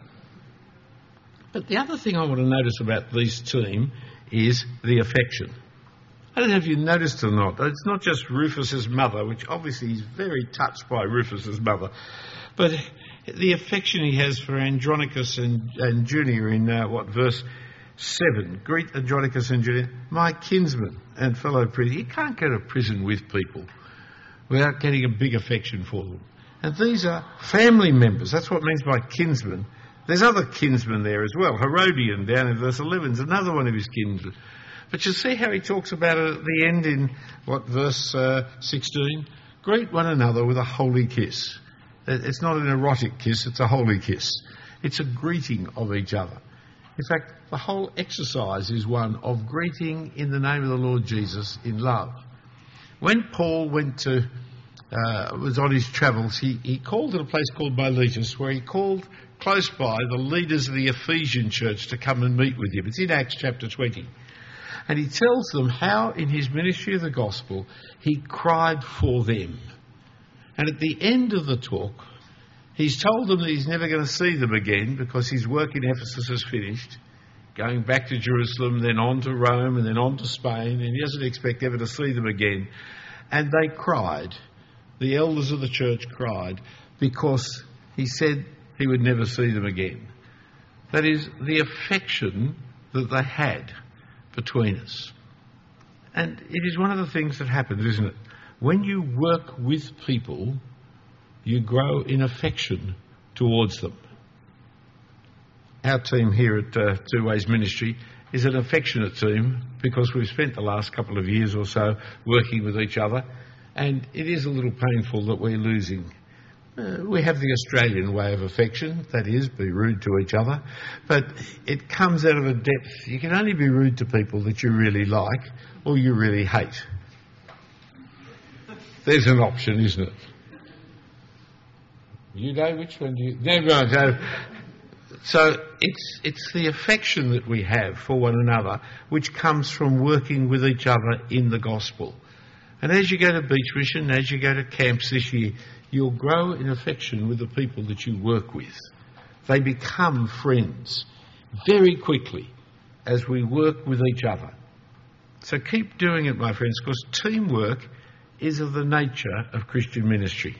but the other thing I want to notice about this team is the affection. I don't know if you noticed or not, it's not just Rufus's mother, which obviously he's very touched by Rufus's mother, but the affection he has for Andronicus and, and Junia in, uh, what, verse seven. Greet Andronicus and Junia, my kinsmen and fellow prisoners. You can't go to prison with people without getting a big affection for them. And these are family members. That's what it means by kinsmen. There's other kinsmen there as well. Herodian down in verse eleven is another one of his kinsmen. But you see how he talks about it at the end in, what, verse uh, sixteen? Greet one another with a holy kiss. It's not an erotic kiss, it's a holy kiss. It's a greeting of each other. In fact, the whole exercise is one of greeting in the name of the Lord Jesus in love. When Paul went to, uh, was on his travels, he, he called at a place called Miletus, where he called close by the leaders of the Ephesian church to come and meet with him. It's in Acts chapter twenty. And he tells them how in his ministry of the gospel he cried for them. And at the end of the talk, he's told them that he's never going to see them again because his work in Ephesus is finished, going back to Jerusalem, then on to Rome, and then on to Spain, and he doesn't expect ever to see them again. And they cried. The elders of the church cried because he said he would never see them again. That is, the affection that they had between us. And it is one of the things that happens, isn't it? When you work with people, you grow in affection towards them. Our team here at uh, Two Ways Ministry is an affectionate team because we've spent the last couple of years or so working with each other, and it is a little painful that we're losing. Uh, we have the Australian way of affection, that is, be rude to each other, but it comes out of a depth. You can only be rude to people that you really like or you really hate. There's an option, isn't it? You know which one do you... No, no, no. So it's, it's the affection that we have for one another which comes from working with each other in the gospel. And as you go to Beach Mission, as you go to camps this year, you'll grow in affection with the people that you work with. They become friends very quickly as we work with each other. So keep doing it, my friends, because teamwork is of the nature of Christian ministry.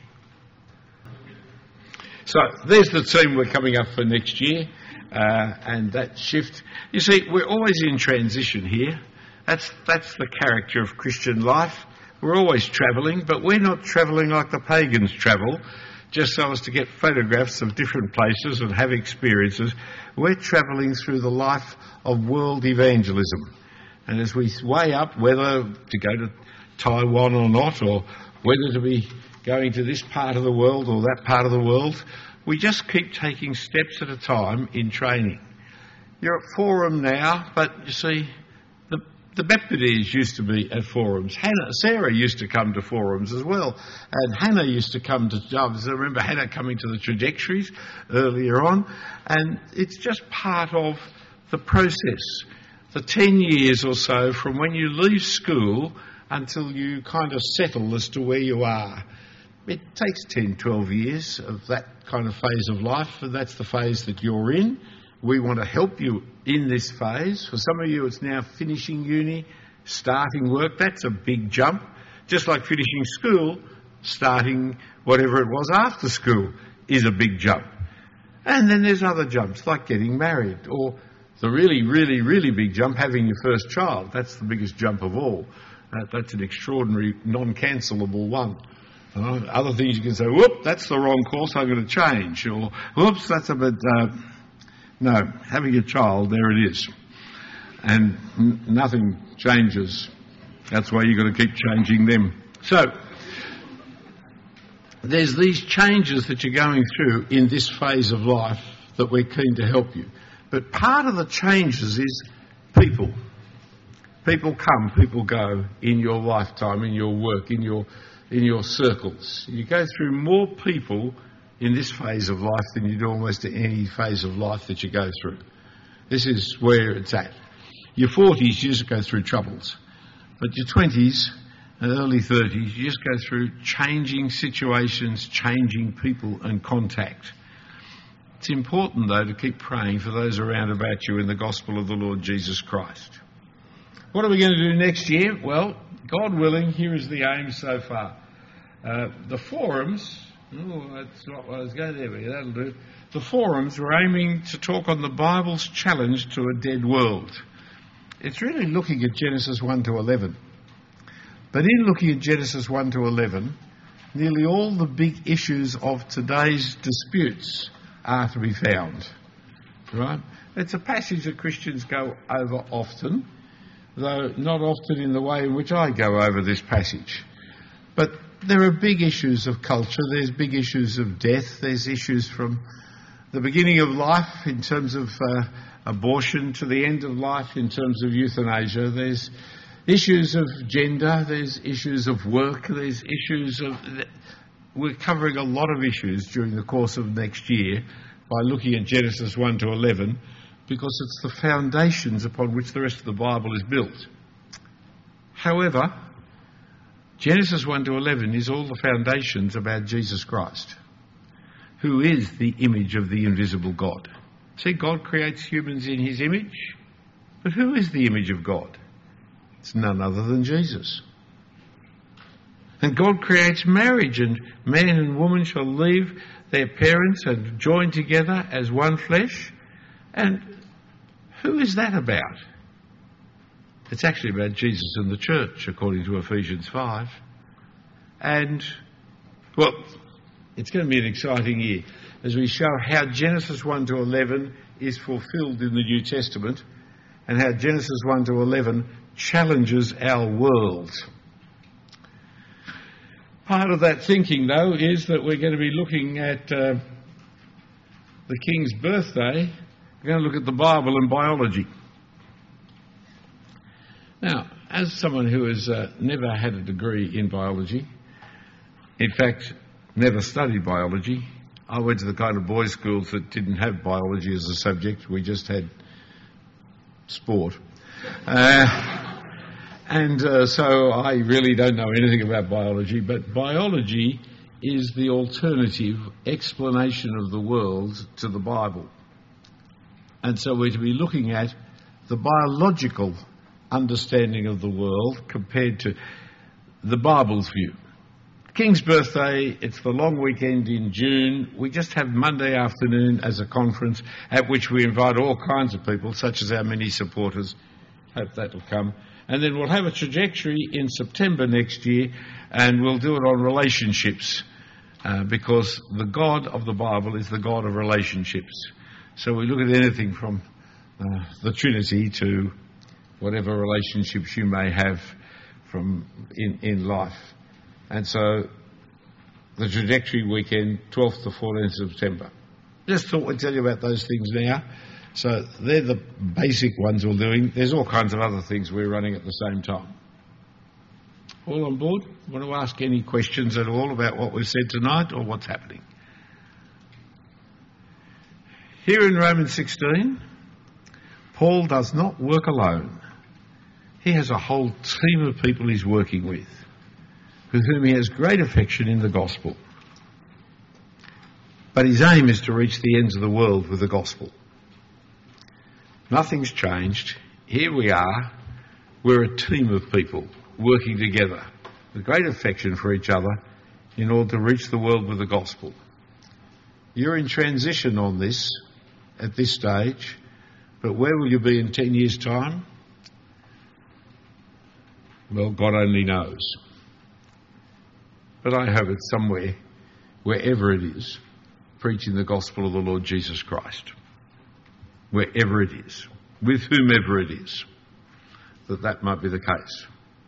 So there's the team we're coming up for next year, uh, and that shift. You see, we're always in transition here. That's, that's the character of Christian life. We're always travelling, but we're not travelling like the pagans travel, just so as to get photographs of different places and have experiences. We're travelling through the life of world evangelism. And as we weigh up whether to go to Taiwan or not, or whether to be going to this part of the world or that part of the world, we just keep taking steps at a time in training. You're at Forum now, but you see, the, the Baptists used to be at Forums. Hannah, Sarah used to come to Forums as well, and Hannah used to come to Doves. I remember Hannah coming to the trajectories earlier on, and it's just part of the process. The ten years or so from when you leave school until you kind of settle as to where you are. It takes ten, twelve years of that kind of phase of life, and that's the phase that you're in. We want to help you in this phase. For some of you, it's now finishing uni, starting work. That's a big jump. Just like finishing school, starting whatever it was after school is a big jump. And then there's other jumps, like getting married, or the really, really, really big jump, having your first child. That's the biggest jump of all. That, that's an extraordinary, non-cancelable one. Uh, other things you can say, whoop, that's the wrong course, I'm going to change. Or, whoops, that's a bit... Uh, no, having a child, there it is. And n- nothing changes. That's why you've got to keep changing them. So, there's these changes that you're going through in this phase of life that we're keen to help you. But part of the changes is people. People come, people go in your lifetime, in your work, in your in your circles. You go through more people in this phase of life than you do almost in any phase of life that you go through. This is where it's at. Your forties, you just go through troubles. But your twenties and early thirties, you just go through changing situations, changing people and contact. It's important, though, to keep praying for those around about you in the gospel of the Lord Jesus Christ. What are we going to do next year? Well, God willing, here is the aim so far. Uh, the forums, oh, that's not what I was going there, but that'll do. The forums, we're aiming to talk on the Bible's challenge to a dead world. It's really looking at Genesis one to eleven. But in looking at Genesis one to eleven, nearly all the big issues of today's disputes are to be found. Right? It's a passage that Christians go over often, though not often in the way in which I go over this passage. But there are big issues of culture, there's big issues of death, there's issues from the beginning of life in terms of uh, abortion to the end of life in terms of euthanasia, there's issues of gender, there's issues of work, there's issues of... We're covering a lot of issues during the course of next year by looking at Genesis one to eleven, because it's the foundations upon which the rest of the Bible is built. However, Genesis one to eleven is all the foundations about Jesus Christ, who is the image of the invisible God. See, God creates humans in his image, but who is the image of God? It's none other than Jesus. And God creates marriage, and man and woman shall leave their parents and join together as one flesh. And who is that about? It's actually about Jesus and the church, according to Ephesians five. And, well, it's going to be an exciting year as we show how Genesis one to eleven is fulfilled in the New Testament and how Genesis one to eleven challenges our world. Part of that thinking, though, is that we're going to be looking at uh, the King's birthday. We're going to look at the Bible and biology. Now, as someone who has uh, never had a degree in biology, in fact, never studied biology, I went to the kind of boys' schools that didn't have biology as a subject. We just had sport. Uh, And uh, so I really don't know anything about biology, but biology is the alternative explanation of the world to the Bible. And so we're to be looking at the biological understanding of the world compared to the Bible's view. King's birthday, it's the long weekend in June. We just have Monday afternoon as a conference at which we invite all kinds of people, such as our many supporters. Hope that'll come. And then we'll have a trajectory in September next year, and we'll do it on relationships, uh, because the God of the Bible is the God of relationships. So we look at anything from uh, the Trinity to whatever relationships you may have from in, in life. And so the trajectory weekend, twelfth to fourteenth of September. Just thought we'd tell you about those things now. So they're the basic ones we're doing. There's all kinds of other things we're running at the same time. All on board? Want to ask any questions at all about what we've said tonight or what's happening? Here in Romans sixteen, Paul does not work alone. He has a whole team of people he's working with, with whom he has great affection in the gospel. But his aim is to reach the ends of the world with the gospel. Nothing's changed. Here we are. We're a team of people working together with great affection for each other in order to reach the world with the gospel. You're in transition on this at this stage, but where will you be in ten years' time? Well, God only knows. But I hope it's somewhere, wherever it is, preaching the gospel of the Lord Jesus Christ. Wherever it is, with whomever it is, that that might be the case.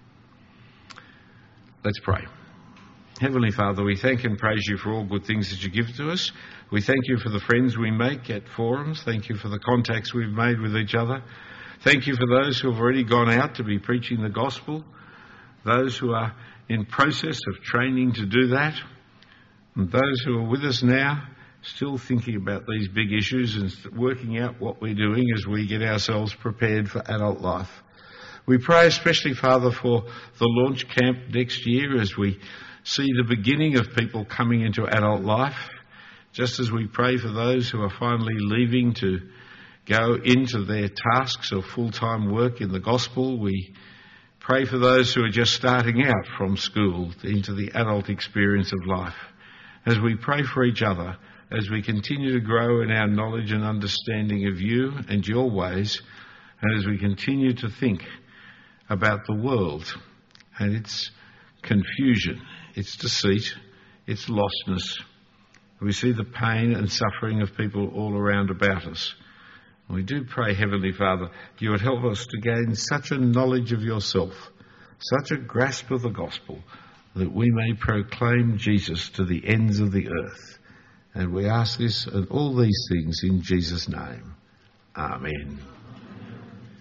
Let's pray. Heavenly Father, we thank and praise you for all good things that you give to us. We thank you for the friends we make at forums. Thank you for the contacts we've made with each other. Thank you for those who have already gone out to be preaching the gospel, those who are in process of training to do that, and those who are with us now, still thinking about these big issues and working out what we're doing as we get ourselves prepared for adult life. We pray especially, Father, for the launch camp next year as we see the beginning of people coming into adult life, just as we pray for those who are finally leaving to go into their tasks of full-time work in the gospel. We pray for those who are just starting out from school into the adult experience of life. As we pray for each other, as we continue to grow in our knowledge and understanding of you and your ways, and as we continue to think about the world and its confusion, its deceit, its lostness. We see the pain and suffering of people all around about us. We do pray, Heavenly Father, you would help us to gain such a knowledge of yourself, such a grasp of the gospel, that we may proclaim Jesus to the ends of the earth. And we ask this and all these things in Jesus' name. Amen.